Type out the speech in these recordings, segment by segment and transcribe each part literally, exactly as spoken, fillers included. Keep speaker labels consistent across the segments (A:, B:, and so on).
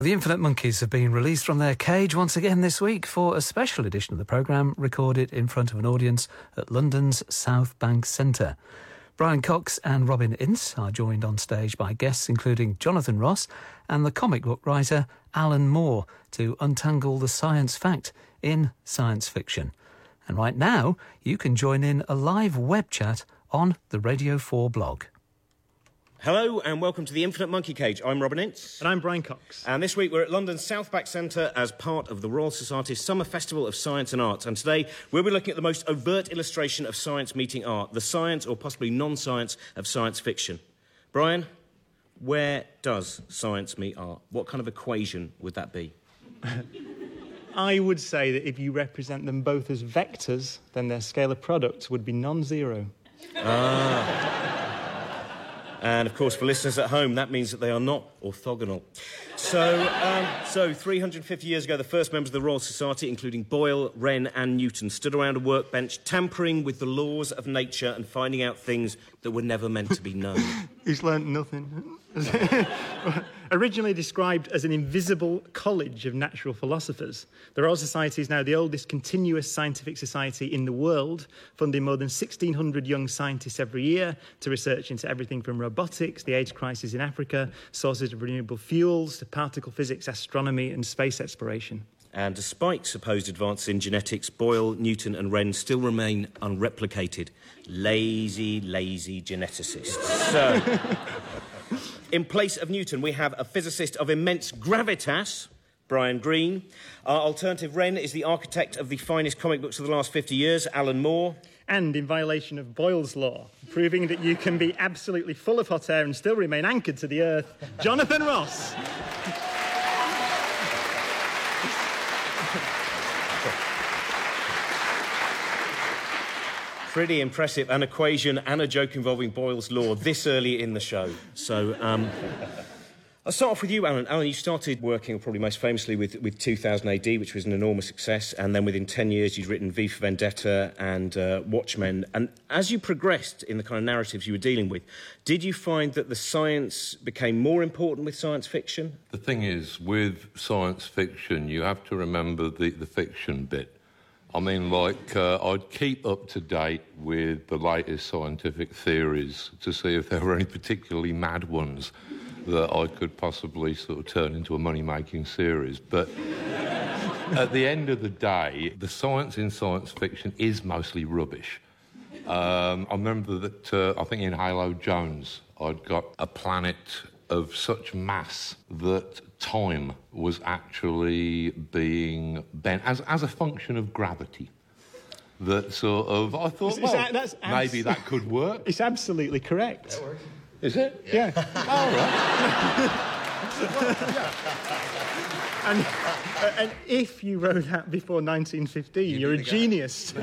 A: The Infinite Monkeys have been released from their cage once again this week for a special edition of the programme recorded in front of an audience at London's South Bank Centre. Brian Cox and Robin Ince are joined on stage by guests including Jonathan Ross and the comic book writer Alan Moore to untangle the science fact in science fiction. And right now, you can join in a live web chat on the Radio four blog.
B: Hello and welcome to the Infinite Monkey Cage. I'm Robin Ince.
C: And I'm Brian Cox.
B: And this week we're at London's South Bank Centre as part of the Royal Society's Summer Festival of Science and Arts. And today we'll be looking at the most overt illustration of science meeting art, the science or possibly non-science of science fiction. Brian, where does science meet art? What kind of equation would that be?
C: I would say that if you represent them both as vectors, then their scalar product would be non-zero.
B: Ah. And, of course, for listeners at home, that means that they are not orthogonal. So, um, so three hundred fifty years ago, the first members of the Royal Society, including Boyle, Wren and Newton, stood around a workbench tampering with the laws of nature and finding out things that were never meant to be known.
C: He's learnt nothing. Originally described as an invisible college of natural philosophers, the Royal Society is now the oldest continuous scientific society in the world, funding more than sixteen hundred young scientists every year to research into everything from robotics, the AIDS crisis in Africa, sources of renewable fuels, to particle physics, astronomy and space exploration.
B: And despite supposed advances in genetics, Boyle, Newton and Wren still remain unreplicated. Lazy, lazy geneticists. So, in place of Newton, we have a physicist of immense gravitas, Brian Greene. Our alternative Wren is the architect of the finest comic books of the last fifty years, Alan Moore.
C: And in violation of Boyle's law, proving that you can be absolutely full of hot air and still remain anchored to the earth, Jonathan Ross.
B: Pretty impressive, an equation and a joke involving Boyle's law this early in the show. So, um, I'll start off with you, Alan. Alan, you started working probably most famously with, with two thousand A D, which was an enormous success, and then within ten years you'd written V for Vendetta and uh, Watchmen. And as you progressed in the kind of narratives you were dealing with, did you find that the science became more important with science fiction?
D: The thing is, with science fiction, you have to remember the, the fiction bit. I mean, like, uh, I'd keep up to date with the latest scientific theories to see if there were any particularly mad ones that I could possibly sort of turn into a money-making series. But at the end of the day, the science in science fiction is mostly rubbish. Um, I remember that, uh, I think in Halo Jones, I'd got a planet of such mass that time was actually being bent as, as a function of gravity. That sort of, I thought, well, that, that's maybe abs- that could work.
C: It's absolutely correct.
D: That works. Is it?
C: Yeah.
D: All right.
C: well, yeah. and, uh, and if you wrote that before nineteen fifteen, you you're a genius.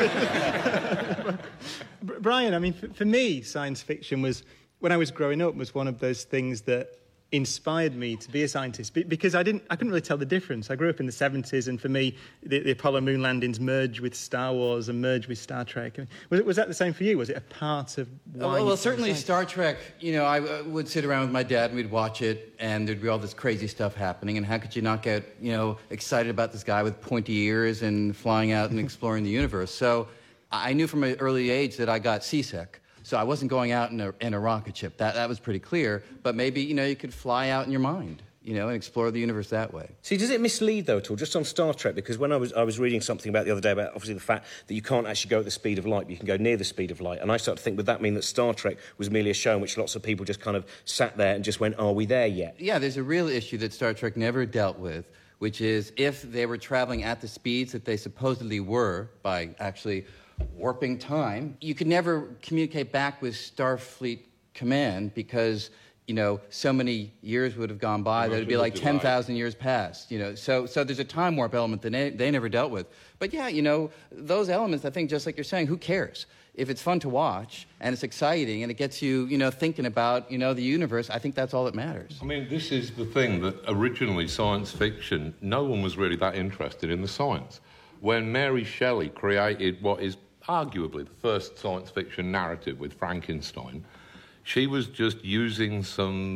C: Brian, I mean, for, for me, science fiction was, when I was growing up, was one of those things that inspired me to be a scientist, because I didn't, I couldn't really tell the difference. I grew up in the seventies, and for me, the, the Apollo moon landings merged with Star Wars and merged with Star Trek. I mean, was, it, was that the same for you? Was it a part of why?
E: Well,
C: you
E: well certainly
C: science?
E: Star Trek. You know, I uh, would sit around with my dad and we'd watch it, and there'd be all this crazy stuff happening. And how could you not get, you know, excited about this guy with pointy ears and flying out and exploring the universe? So I knew from an early age that I got seasick. So I wasn't going out in a, in a rocket ship. That, that was pretty clear. But maybe, you know, you could fly out in your mind, you know, and explore the universe that way.
B: See, does it mislead, though, at all, just on Star Trek? Because when I was I was reading something about the other day about, obviously, the fact that you can't actually go at the speed of light, but you can go near the speed of light. And I started to think, would that mean that Star Trek was merely a show in which lots of people just kind of sat there and just went, are we there yet?
E: Yeah, there's a real issue that Star Trek never dealt with, which is if they were traveling at the speeds that they supposedly were by actually warping time, you could never communicate back with Starfleet Command because, you know, so many years would have gone by that it'd be like ten thousand years past, you know. So so there's a time warp element that they, they never dealt with. But yeah, you know, those elements, I think, just like you're saying, who cares? If it's fun to watch and it's exciting and it gets you, you know, thinking about, you know, the universe, I think that's all that matters.
D: I mean, this is the thing, that originally science fiction, no one was really that interested in the science. When Mary Shelley created what is arguably the first science fiction narrative with Frankenstein, she was just using some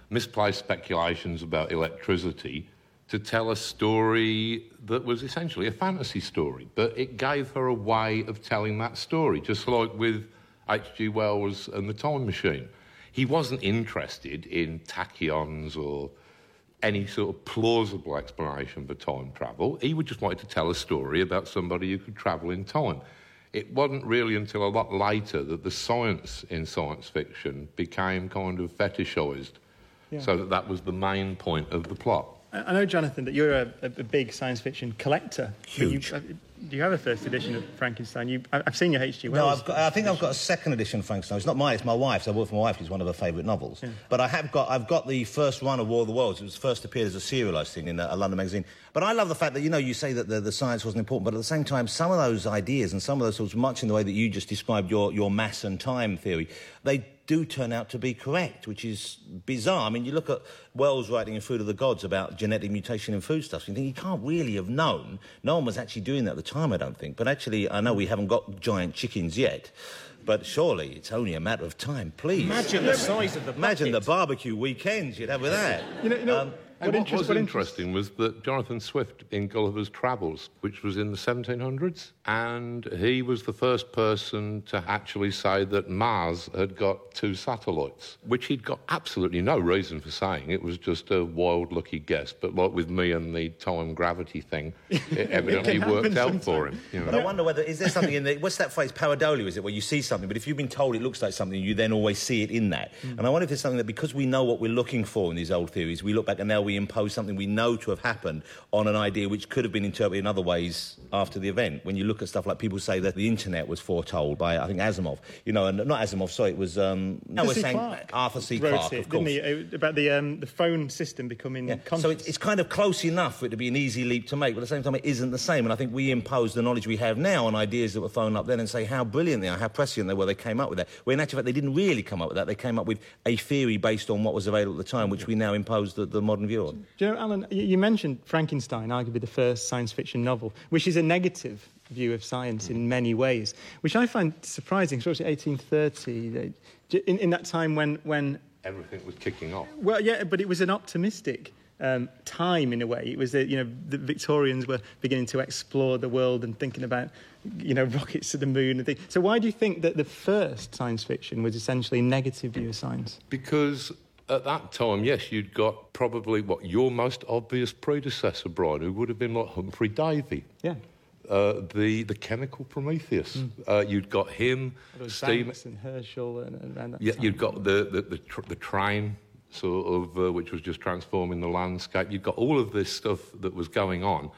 D: misplaced speculations about electricity to tell a story that was essentially a fantasy story. But it gave her a way of telling that story, just like with H G Wells and the Time Machine. He wasn't interested in tachyons or any sort of plausible explanation for time travel. He would just wanted to tell a story about somebody who could travel in time. It wasn't really until a lot later that the science in science fiction became kind of fetishised, yeah. so that that was the main point of the plot.
C: I know, Jonathan, that you're a, a big science fiction collector.
F: Huge.
C: You, do you have a first edition of Frankenstein? You, I've seen your H G Wells.
F: No, I've got, I think I've got a second edition of Frankenstein. It's not mine, it's my wife's. I bought it for my wife, it's one of her favourite novels. Yeah. But I have got, I've got the first run of War of the Worlds. It was first appeared as a serialised thing in a, a London magazine. But I love the fact that, you know, you say that the, the science wasn't important, but at the same time, some of those ideas and some of those sorts, much in the way that you just described your, your mass and time theory, they do turn out to be correct, which is bizarre. I mean, you look at Wells writing in Food of the Gods about genetic mutation in foodstuffs, you think he can't really have known. No one was actually doing that at the time, I don't think. But actually, I know we haven't got giant chickens yet, but surely it's only a matter of time, please.
B: Imagine the size of the bucket.
F: Imagine the barbecue weekends you'd have with that.
C: You know, you know,
F: um,
D: And what was interesting was that Jonathan Swift in Gulliver's Travels, which was in the seventeen hundreds, and he was the first person to actually say that Mars had got two satellites, which he'd got absolutely no reason for saying. It was just a wild, lucky guess. But like with me and the time gravity thing, it evidently
C: it
D: worked out
C: sometimes.
D: for him. You know?
F: But I wonder whether, is there something in the, what's that phrase, pareidolia, is it, where you see something, but if you've been told it looks like something, you then always see it in that. Mm. And I wonder if there's something that, because we know what we're looking for in these old theories, we look back and now we impose something we know to have happened on an idea which could have been interpreted in other ways after the event. When you look at stuff like people say that the internet was foretold by, I think, Asimov. You know, and not Asimov, sorry, it was... Um, no, we're saying
C: Clarke
F: Arthur C.
C: wrote
F: Clarke,
C: it,
F: of course.
C: Didn't he? About the, um, the phone system becoming...
F: Yeah. So it's, it's kind of close enough for it to be an easy leap to make, but at the same time it isn't the same. And I think we impose the knowledge we have now on ideas that were thrown up then and say how brilliant they are, how prescient they were, they came up with that. Where in actual fact they didn't really come up with that, they came up with a theory based on what was available at the time, which we now impose the, the modern view on.
C: Do you know, Alan, you, you mentioned Frankenstein, arguably the first science fiction novel, which is a negative view of science in many ways, which I find surprising, especially eighteen thirty, in, in that time when, when...
D: Everything was kicking off.
C: Well, yeah, but it was an optimistic um, time in a way. It was, that, you know, the Victorians were beginning to explore the world and thinking about, you know, rockets to the moon and things. So why do you think that the first science fiction was essentially a negative view of science?
D: Because at that time, yes, you'd got probably, what, your most obvious predecessor, Brian, who would have been like Humphrey Davy.
C: Yeah.
D: Uh, the the chemical Prometheus. Mm. Uh, you'd got him,
C: Steve and Herschel, and, and around that
D: yeah,
C: time.
D: You'd got the the the, tr- the train, sort of, uh, which was just transforming the landscape. You'd got all of this stuff that was going on,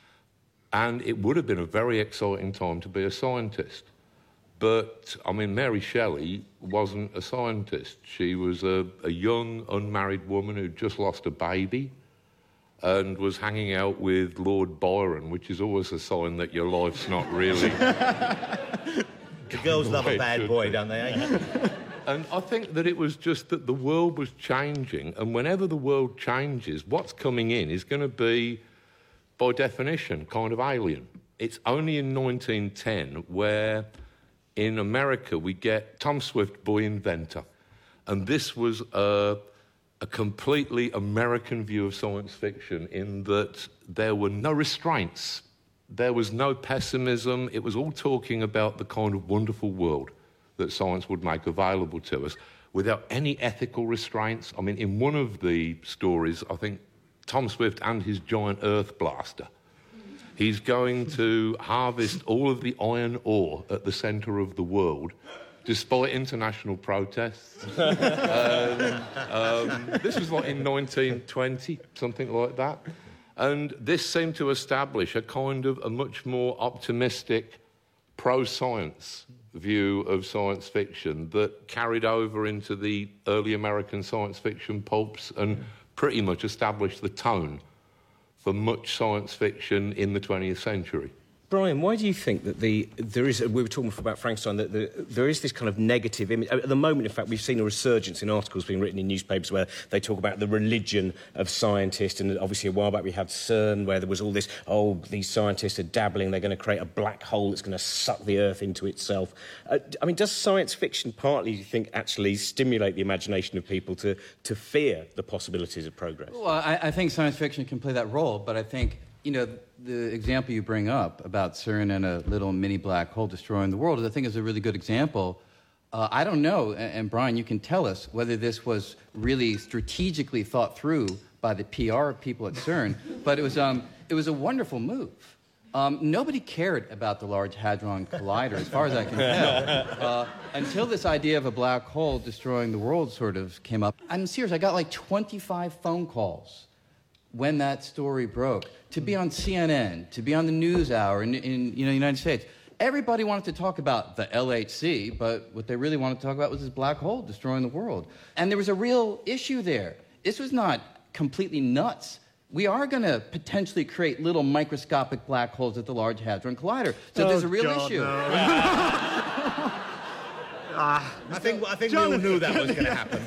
D: and it would have been a very exciting time to be a scientist. But I mean, Mary Shelley wasn't a scientist. She was a, a young, unmarried woman who'd just lost a baby and was hanging out with Lord Byron, which is always a sign that your life's not really...
F: The girls love a bad boy, be. don't they? Eh?
D: And I think that it was just that the world was changing, and whenever the world changes, what's coming in is going to be, by definition, kind of alien. It's only in nineteen ten where, in America, we get Tom Swift, Boy Inventor. And this was a... a completely American view of science fiction in that there were no restraints. There was no pessimism. It was all talking about the kind of wonderful world that science would make available to us without any ethical restraints. I mean, in one of the stories, I think Tom Swift and his giant earth blaster, he's going to harvest all of the iron ore at the centre of the world despite international protests. um, um, this was like in nineteen twenty, something like that. And this seemed to establish a kind of a much more optimistic, pro-science view of science fiction that carried over into the early American science fiction pulps and pretty much established the tone for much science fiction in the twentieth century.
B: Brian, why do you think that the there is... We were talking about Frankenstein, that the, there is this kind of negative image. At the moment, in fact, we've seen a resurgence in articles being written in newspapers where they talk about the religion of scientists, and obviously a while back we had CERN, where there was all this, oh, these scientists are dabbling, they're going to create a black hole that's going to suck the Earth into itself. Uh, I mean, does science fiction partly, do you think, actually stimulate the imagination of people to, to fear the possibilities of progress?
E: Well, I, I think science fiction can play that role, but I think... You know, the example you bring up about CERN and a little mini black hole destroying the world, I think is a really good example. Uh, I don't know, and, and Brian, you can tell us whether this was really strategically thought through by the P R people at CERN, but it was, um, it was a wonderful move. Um, nobody cared about the Large Hadron Collider, as far as I can tell, uh, until this idea of a black hole destroying the world sort of came up. I'm serious, I got like twenty-five phone calls when that story broke, to be on C N N, to be on the NewsHour in, in you know, the United States. Everybody wanted to talk about the L H C, but what they really wanted to talk about was this black hole destroying the world. And there was a real issue there. This was not completely nuts. We are going to potentially create little microscopic black holes at the Large Hadron Collider. So
C: oh,
E: there's a real
C: God,
E: issue.
C: No. ah,
F: I think, I think we all knew that was going to happen.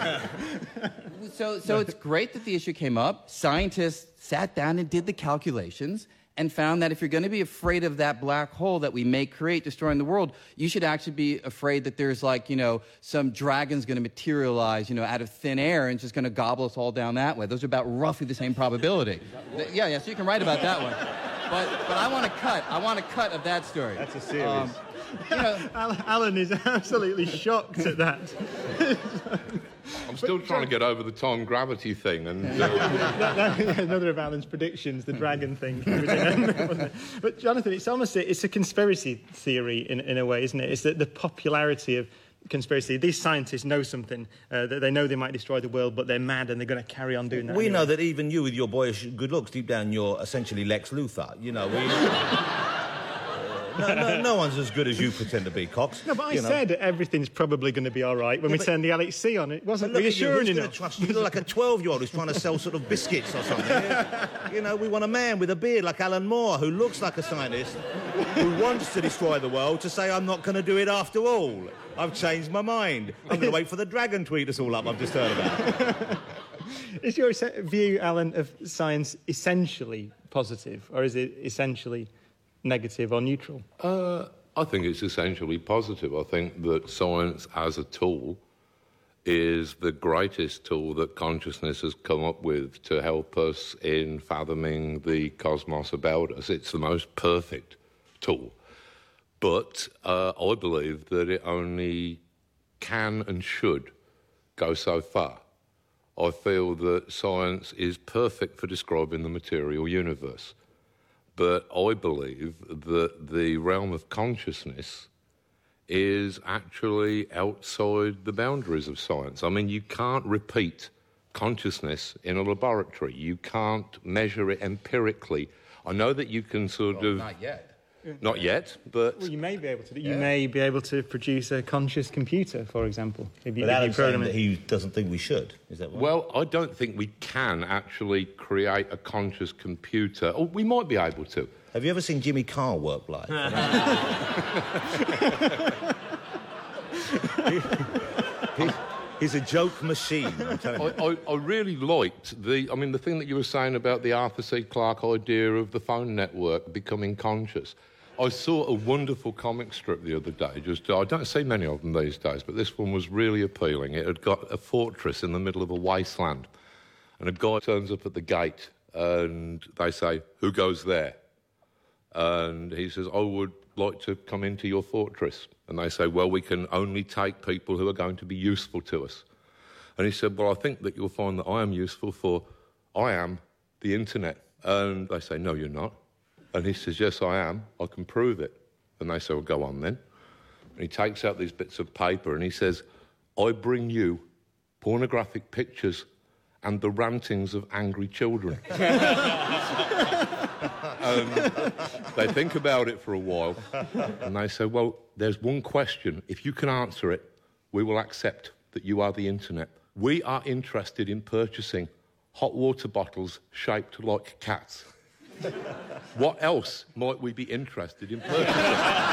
E: So, so it's great that the issue came up. Scientists sat down and did the calculations and found that if you're going to be afraid of that black hole that we may create destroying the world, you should actually be afraid that there's like, you know, some dragon's going to materialize, you know, out of thin air and just going to gobble us all down that way. Those are about roughly the same probability. Yeah, yeah, so you can write about that one. But, but I want to cut. I want a cut of that story.
C: That's a series.
E: Um, you know,
C: Alan is absolutely shocked at that.
D: I'm still trying to get over the time gravity thing. And uh...
C: that, that, another of Alan's predictions, the dragon thing. But Jonathan, it's almost a, it's a conspiracy theory in, in a way, isn't it? It's that the popularity of conspiracy. These scientists know something, uh, that they know they might destroy the world, but they're mad and they're going to carry on doing that.
F: We
C: anyway.
F: know that even you, with your boyish good looks, deep down you're essentially Lex Luthor. You know, we... No, no, no one's as good as you pretend to be, Cox.
C: No, but I
F: you know.
C: said everything's probably going to be all right when
F: yeah,
C: we turned the L H C on. It wasn't
F: look
C: reassuring
F: at you,
C: enough.
F: Trust you? You look like a twelve-year-old who's trying to sell sort of biscuits or something. You know, we want a man with a beard like Alan Moore who looks like a scientist who wants to destroy the world to say, I'm not going to do it after all. I've changed my mind. I'm going to wait for the dragon to eat us all up I've just heard about.
C: Is your view, Alan, of science essentially positive, or is it essentially negative or neutral?
D: Uh, I think it's essentially positive. I think that science as a tool is the greatest tool that consciousness has come up with to help us in fathoming the cosmos about us. It's the most perfect tool. But uh, I believe that it only can and should go so far. I feel that science is perfect for describing the material universe. But I believe that the realm of consciousness is actually outside the boundaries of science. I mean, you can't repeat consciousness in a laboratory. You can't measure it empirically. I know that you can sort
E: well,
D: of...
E: Not yet.
D: Not yet, but...
C: Well, you may be able to. You
E: Yeah.
C: may be able to produce a conscious computer, for example. If you,
F: But
C: if you
F: Alan's saying
C: program
F: that
C: it.
F: he doesn't think we should. Is that right?
D: Well, I don't think we can actually create a conscious computer. Or we might be able to.
F: Have you ever seen Jimmy Carr work live? he, he, he's a joke machine, I'm telling you.
D: I, I, I really liked the... I mean, the thing that you were saying about the Arthur C. Clarke idea of the phone network becoming conscious. I saw a wonderful comic strip the other day. Just I don't see many of them these days, but this one was really appealing. It had got a fortress in the middle of a wasteland, and a guy turns up at the gate, and they say, "Who goes there?" And he says, "I would like to come into your fortress." And they say, "Well, we can only take people who are going to be useful to us." And he said, "Well, I think that you'll find that I am useful, for I am the internet." And they say, "No, you're not." And he says, "Yes, I am. I can prove it." And they say, "Well, go on then." And he takes out these bits of paper and he says, "I bring you pornographic pictures and the rantings of angry children." And they think about it for a while and they say, "Well, there's one question. If you can answer it, we will accept that you are the internet. We are interested in purchasing hot water bottles shaped like cats." What else might we be interested in purchasing?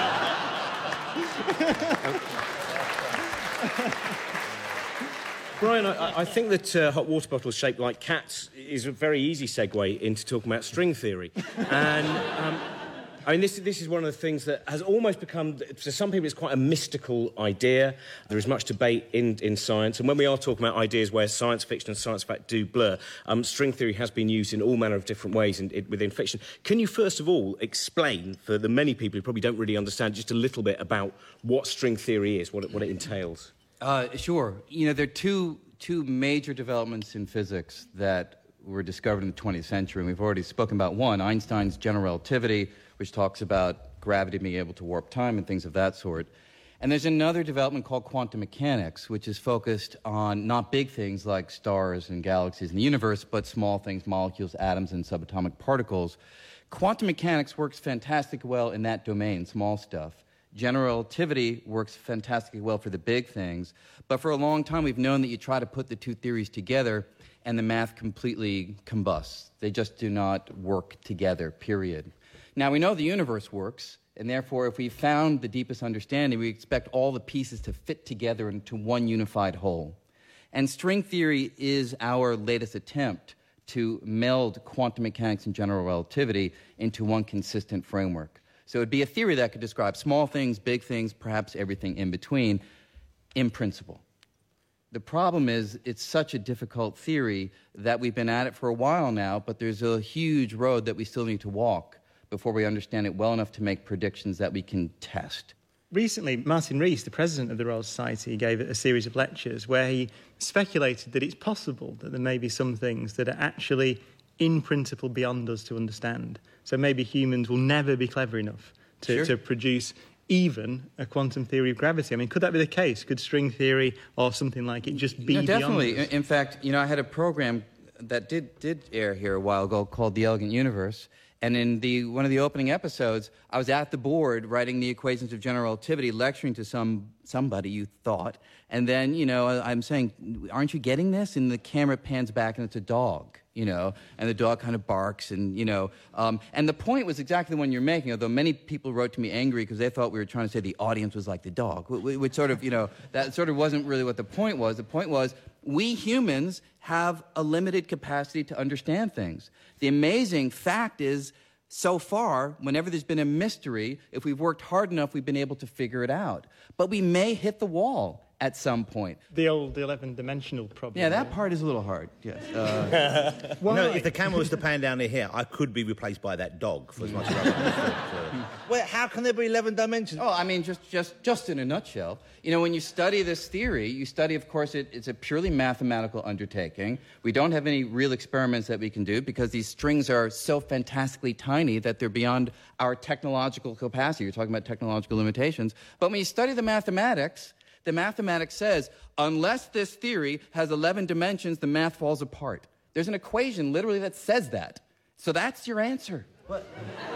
B: Brian, I, I think that uh, hot water bottles shaped like cats is a very easy segue into talking about string theory. And, um, I mean, this, this is one of the things that has almost become, for some people, it's quite a mystical idea. There is much debate in, in science. And when we are talking about ideas where science fiction and science fact do blur, um, string theory has been used in all manner of different ways in, in, within fiction. Can you, first of all, explain, for the many people who probably don't really understand, just a little bit about what string theory is, what it, what it entails?
E: Uh, sure. You know, there are two, two major developments in physics that were discovered in the twentieth century, and we've already spoken about one, Einstein's general relativity, which talks about gravity being able to warp time and things of that sort. And there's another development called quantum mechanics, which is focused on not big things like stars and galaxies in the universe, but small things, molecules, atoms, and subatomic particles. Quantum mechanics works fantastically well in that domain, small stuff. General relativity works fantastically well for the big things, but for a long time we've known that you try to put the two theories together and the math completely combusts. They just do not work together, period. Now, we know the universe works, and therefore, if we found the deepest understanding, we expect all the pieces to fit together into one unified whole. And string theory is our latest attempt to meld quantum mechanics and general relativity into one consistent framework. So it would be a theory that could describe small things, big things, perhaps everything in between, in principle. The problem is it's such a difficult theory that we've been at it for a while now, but there's a huge road that we still need to walk before we understand it well enough to make predictions that we can test.
C: Recently, Martin Rees, the president of the Royal Society, gave a series of lectures where he speculated that it's possible that there may be some things that are actually, in principle, beyond us to understand. So maybe humans will never be clever enough to,
E: Sure.
C: to produce even a quantum theory of gravity. I mean, could that be the case? Could string theory or something like it just be
E: No,
C: beyond
E: definitely.
C: us?
E: In fact, you know, I had a program that did, did air here a while ago called The Elegant Universe. And in the, one of the opening episodes, I was at the board writing the equations of general relativity, lecturing to some somebody, you thought. And then, you know, I'm saying, aren't you getting this? And the camera pans back and it's a dog, you know, and the dog kind of barks and, you know. Um, and the point was exactly the one you're making, although many people wrote to me angry because they thought we were trying to say the audience was like the dog, which sort of, you know, that sort of wasn't really what the point was. The point was, we humans have a limited capacity to understand things. The amazing fact is, so far, whenever there's been a mystery, if we've worked hard enough, we've been able to figure it out. But we may hit the wall at some point.
C: The old eleven-dimensional problem.
E: Yeah, that part is a little hard, yes. Uh,
F: You know, if the camera was to pan down to here, I could be replaced by that dog for as much as I want. Well, how can there be eleven dimensions?
E: oh, I mean, just, just, just in a nutshell. You know, when you study this theory, you study, of course, it, it's a purely mathematical undertaking. We don't have any real experiments that we can do because these strings are so fantastically tiny that they're beyond our technological capacity. You're talking about technological limitations. But when you study the mathematics, the mathematics says, unless this theory has eleven dimensions, the math falls apart. There's an equation literally that says that. So that's your answer.
F: What?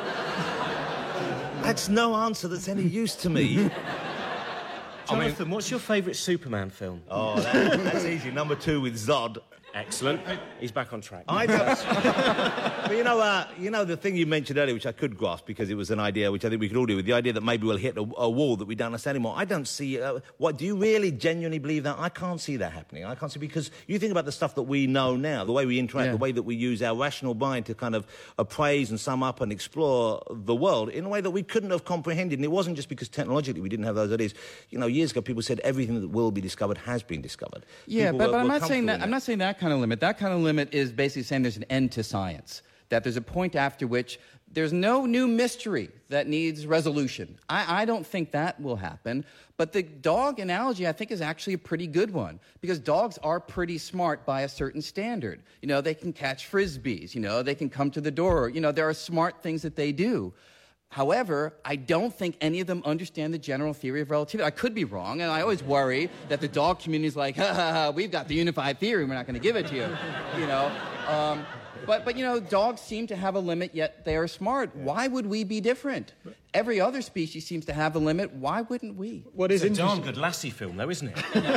F: That's no answer that's any use to me.
B: Jonathan, what's your favourite Superman film?
F: Oh, that, that's easy. Number two with Zod.
B: Excellent. He's back on track.
F: I don't. But you know, uh, you know the thing you mentioned earlier, which I could grasp because it was an idea which I think we could all do with the idea that maybe we'll hit a, a wall that we don't understand anymore. I don't see. Uh, what do you really genuinely believe that? I can't see that happening. I can't see because you think about the stuff that we know now, the way we interact,
E: Yeah.
F: the way that we use our rational mind to kind of appraise and sum up and explore the world in a way that we couldn't have comprehended. And it wasn't just because technologically we didn't have those ideas. You know, years ago people said everything that will be discovered has been discovered.
E: Yeah,
F: People
E: but,
F: were-
E: but I'm
F: were
E: not saying
F: comfortable
E: that.
F: in
E: I'm not saying that kind of limit. That kind of limit is basically saying there's an end to science. That there's a point after which there's no new mystery that needs resolution. I, I don't think that will happen. But the dog analogy, I think, is actually a pretty good one because dogs are pretty smart by a certain standard. You know, they can catch frisbees. You know, they can come to the door. You know, there are smart things that they do. However, I don't think any of them understand the general theory of relativity. I could be wrong, and I always worry that the dog community is like, ha, ha, ha, we've got the unified theory, we're not going to give it to you, you know. Um, but, but, you know, dogs seem to have a limit, yet they are smart. Why would we be different? Every other species seems to have a limit. Why wouldn't we?
C: What is
B: It's a darn
C: interesting...
B: good Lassie film, though, isn't it?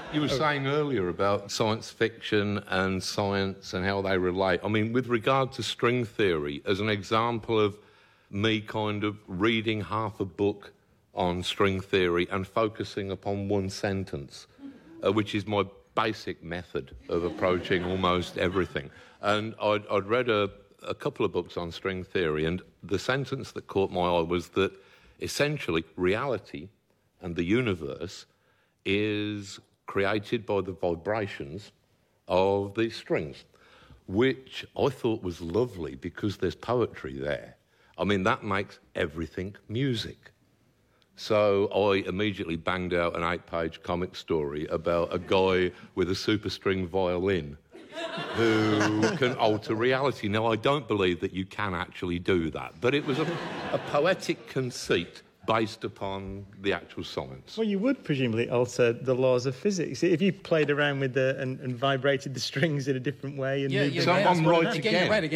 D: You were saying earlier about science fiction and science and how they relate. I mean, with regard to string theory, as an example of me kind of reading half a book on string theory and focusing upon one sentence, uh, which is my basic method of approaching almost everything. And I'd, I'd read a, a couple of books on string theory, and the sentence that caught my eye was that essentially reality and the universe is created by the vibrations of these strings, which I thought was lovely because there's poetry there. I mean, that makes everything music. So I immediately banged out an eight-page comic story about a guy with a superstring violin who can alter reality. Now, I don't believe that you can actually do that, but it was a, a poetic conceit based upon the actual science.
C: Well, you would presumably alter the laws of physics if you played around with the and, and vibrated the strings in a different way. And
E: yeah,
C: moved
E: yeah,
C: them
E: yeah,
C: around.
D: I'm right
E: again.
D: again.
E: You're right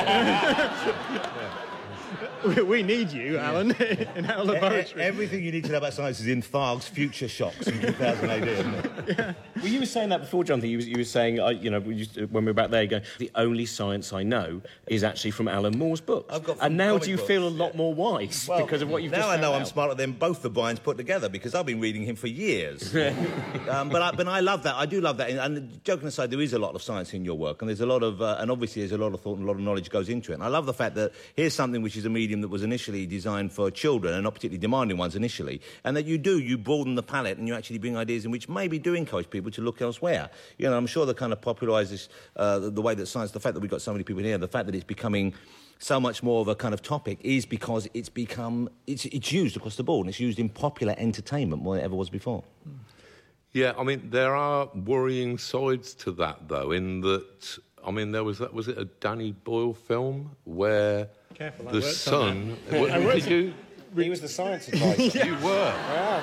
E: again.
C: we, we need you, Alan, in our laboratory.
F: E- everything you need to know about science is in Tharg's Future Shocks in two thousand A D, isn't it?
B: Yeah. Well, you were saying that before, Jonathan. You, was, you were saying, uh, you know, we used to, when we were back there, you go, the only science I know is actually from Alan Moore's books.
F: I've got
B: and now
F: comic
B: do you
F: books,
B: feel a lot
F: yeah.
B: more wise
F: Well,
B: because of what you've
F: now
B: just
F: I know
B: found
F: I'm
B: out?
F: smarter than both the Bryans put together because I've been reading him for years. um, but, I, but I love that. I do love that. And, and joking aside, there is a lot of science in your work, and there's a lot of, uh, and obviously there's a lot of thought and a lot of knowledge goes into it. And I love the fact that here's something which is a medium that was initially designed for children and not particularly demanding ones initially, and that you do, you broaden the palette and you actually bring ideas in which maybe do encourage people to look elsewhere. You know, I'm sure that kind of popularises uh, the, the way that science, the fact that we've got so many people here, the fact that it's becoming so much more of a kind of topic is because it's become, it's, it's used across the board and it's used in popular entertainment more than it ever was before.
D: Yeah, I mean, there are worrying sides to that, though, in that, I mean, there was that, was it a Danny Boyle film where
C: Careful, I
D: the
C: worked
D: sun...
C: on
D: What,
C: I worked
D: did you...
B: He was the science advisor.
D: You were?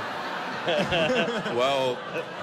D: Well...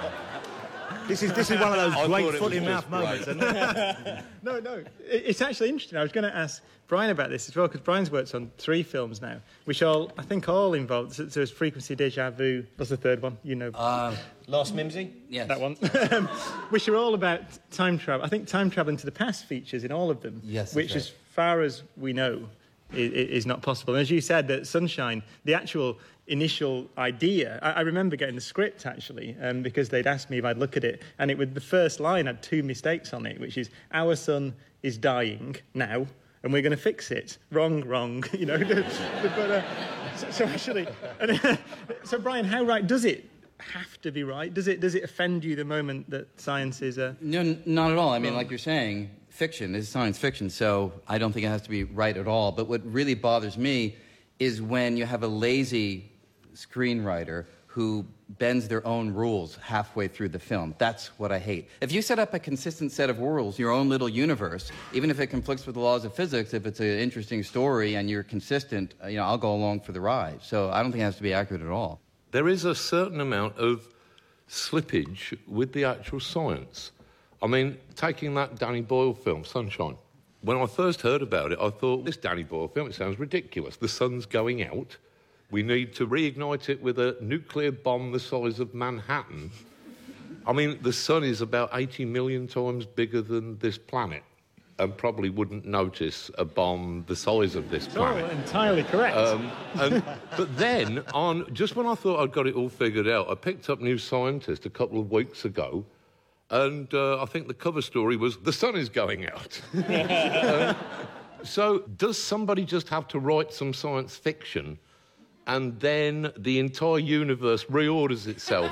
F: This is, this is one of those
D: I
F: great
D: thought it was
F: foot-in-mouth
D: just
F: moments,
D: great.
F: isn't it?
C: No, no. It- It's actually interesting. I was going to ask Brian about this as well, because Brian's worked on three films now, which all, I think, all involved. So there's Frequency, Deja Vu. What's the third one? You know.
E: Uh,
B: Last Mimsy?
E: yes.
C: That one. Which are all about time travel. I think time travel into the past features in all of them.
E: Yes, that's
C: Which,
E: right.
C: as far as we know, is, is not possible. And as you said, that Sunshine, the actual initial idea, I, I remember getting the script, actually, um, because they'd asked me if I'd look at it, and it would, the first line had two mistakes on it, which is, our son is dying now, and we're going to fix it. Wrong, wrong, you know. but, uh, so, so actually... And, so, Brian, how right does it have to be right? Does it does it offend you the moment that science is a...
E: No, n- not at all. I mean, like you're saying, fiction is science fiction, so I don't think it has to be right at all. But what really bothers me is when you have a lazy screenwriter who bends their own rules halfway through the film. That's what I hate. If you set up a consistent set of rules, your own little universe, even if it conflicts with the laws of physics, if it's an interesting story and you're consistent, uh, you know, I'll go along for the ride. So I don't think it has to be accurate at all.
D: There is a certain amount of slippage with the actual science. I mean, taking that Danny Boyle film, Sunshine. When I first heard about it, I thought, this Danny Boyle film, it sounds ridiculous. The sun's going out. We need to reignite it with a nuclear bomb the size of Manhattan. I mean, the sun is about eighty million times bigger than this planet and probably wouldn't notice a bomb the size of this planet.
C: Oh, entirely correct.
D: Um, and, but then, on just when I thought I'd got it all figured out, I picked up New Scientist a couple of weeks ago, and uh, I think the cover story was, the sun is going out. uh, so does somebody just have to write some science fiction and then the entire universe reorders itself?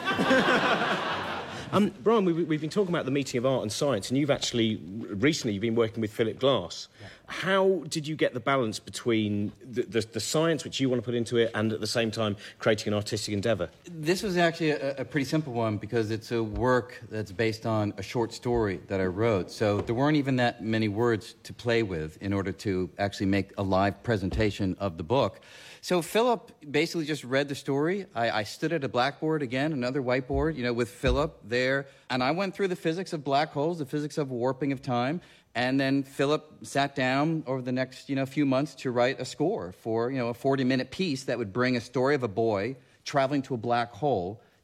B: Um, Brian, we, we've been talking about the meeting of art and science, and you've actually, recently, you've been working with Philip Glass. Yeah. How did you get the balance between the, the, the science which you want to put into it and, at the same time, creating an artistic endeavour?
E: This was actually a, a pretty simple one because it's a work that's based on a short story that I wrote. So there weren't even that many words to play with in order to actually make a live presentation of the book. So Philip basically just read the story. I, I stood at a blackboard again, another whiteboard, you know, with Philip there. And I went through the physics of black holes, the physics of warping of time. And then Philip sat down over the next, you know, few months to write a score for, you know, a forty-minute piece that would bring a story of a boy traveling to a black hole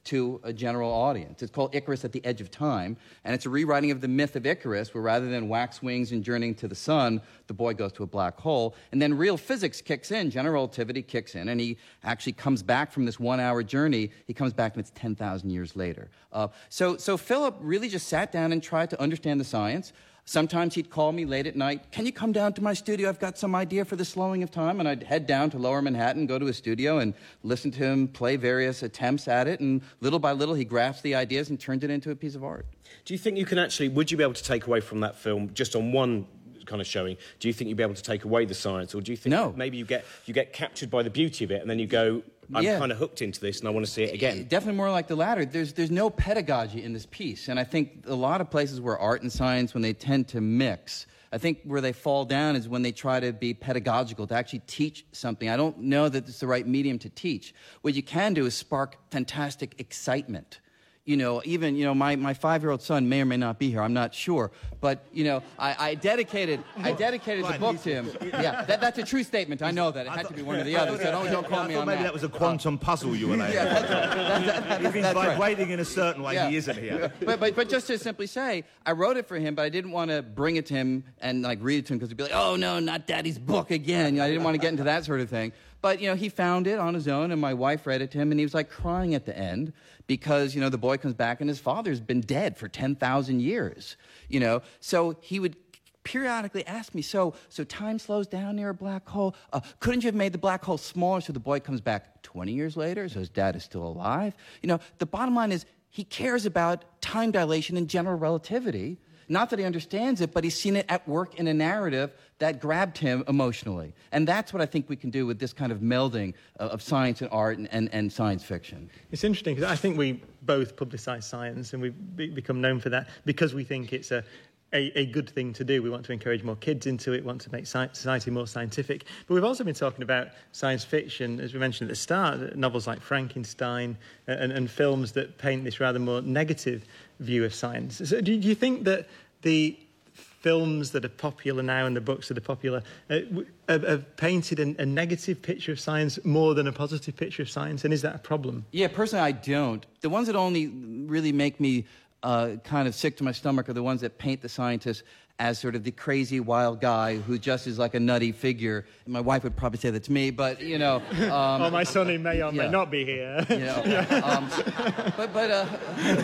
E: to a general audience. It's called Icarus at the Edge of Time, and it's a rewriting of the myth of Icarus, where rather than wax wings and journeying to the sun, the boy goes to a black hole, and then real physics kicks in, general relativity kicks in, and he actually comes back from this one-hour journey. He comes back, and it's ten thousand years later. Uh, so, so Philip really just sat down and tried to understand the science. Sometimes he'd call me late at night, can you come down to my studio? I've got some idea for the slowing of time. And I'd head down to Lower Manhattan, go to his studio, and listen to him play various attempts at it. And little by little, he grasped the ideas and turned it into a piece of art.
B: Do you think you can actually, would you be able to take away from that film, just on one kind of showing, do you think you'd be able to take away the science? Or do you think
E: no.
B: maybe you get, you get captured by the beauty of it, and then you go, I'm
E: yeah.
B: kind of hooked into this and I want to see it again?
E: Definitely more like the latter. There's, there's no pedagogy in this piece. And I think a lot of places where art and science, when they tend to mix, I think where they fall down is when they try to be pedagogical, to actually teach something. I don't know that it's the right medium to teach. What you can do is spark fantastic excitement. You know, even, you know, my, my five-year-old son may or may not be here, I'm not sure. But, you know, I, I dedicated I dedicated the book to him. Yeah, that, that's a true statement. I know that. It had to be one or the other, so don't, don't call me on that.
F: Maybe that was a quantum puzzle you were laying.
E: Yeah, that's, that's, that's,
F: If he's
E: that's right.
F: vibrating in a certain way,
E: Yeah.
F: he isn't here.
E: But, but, but just to simply say, I wrote it for him, but I didn't want to bring it to him and, like, read it to him, because he'd be like, oh, no, not Daddy's book again. You know, I didn't want to get into that sort of thing. But, you know, he found it on his own, and my wife read it to him, and he was, like, crying at the end because, you know, the boy comes back and his father's been dead for ten thousand years, you know. So he would periodically ask me, so so time slows down near a black hole? Uh, couldn't you have made the black hole smaller so the boy comes back twenty years later, so his dad is still alive? You know, the bottom line is he cares about time dilation and general relativity. Not that he understands it, but he's seen it at work in a narrative that grabbed him emotionally. And that's what I think we can do with this kind of melding of science and art and, and, and science fiction.
C: It's interesting, because I think we both publicise science, and we've be- become known for that because we think it's a, a, a good thing to do. We want to encourage more kids into it, want to make sci- society more scientific. But we've also been talking about science fiction, as we mentioned at the start, novels like Frankenstein and, and films that paint this rather more negative view of science. So do you think that the films that are popular now and the books that are popular uh, have, have painted a, a negative picture of science more than a positive picture of science? And is that a problem?
E: Yeah, personally, I don't. The ones that only really make me uh, kind of sick to my stomach are the ones that paint the scientist as sort of the crazy wild guy who just is like a nutty figure. And my wife would probably say that's me, but, you know... Um,
C: oh, my son who may or may
E: yeah.
C: not be here.
E: You know, yeah. um, but... but uh,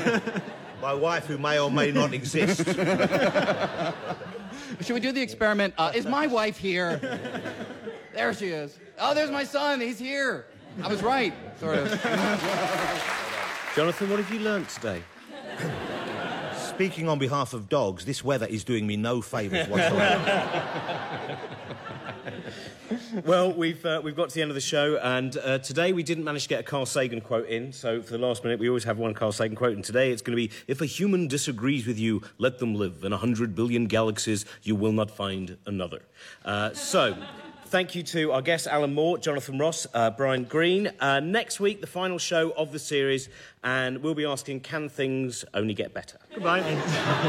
F: My wife, who may or may not exist.
E: Should we do the experiment? Uh, is my wife here? There she is. Oh, there's my son. He's here. I was right, sort of.
B: Jonathan, what have you learnt today?
F: Speaking on behalf of dogs, this weather is doing me no favours whatsoever.
B: Well, we've uh, we've got to the end of the show, and uh, today we didn't manage to get a Carl Sagan quote in, so for the last minute we always have one Carl Sagan quote, and today it's going to be, if a human disagrees with you, let them live. In a hundred billion galaxies, you will not find another. Uh, so... Thank you to our guests, Alan Moore, Jonathan Ross, uh, Brian Greene. Uh, next week, the final show of the series, and we'll be asking, can things only get better?
C: Goodbye.
D: Well,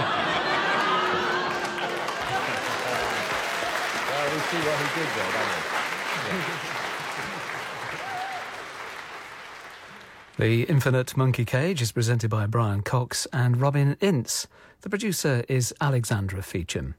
D: we see what he did there, don't we?
A: The Infinite Monkey Cage is presented by Brian Cox and Robin Ince. The producer is Alexandra Feacham.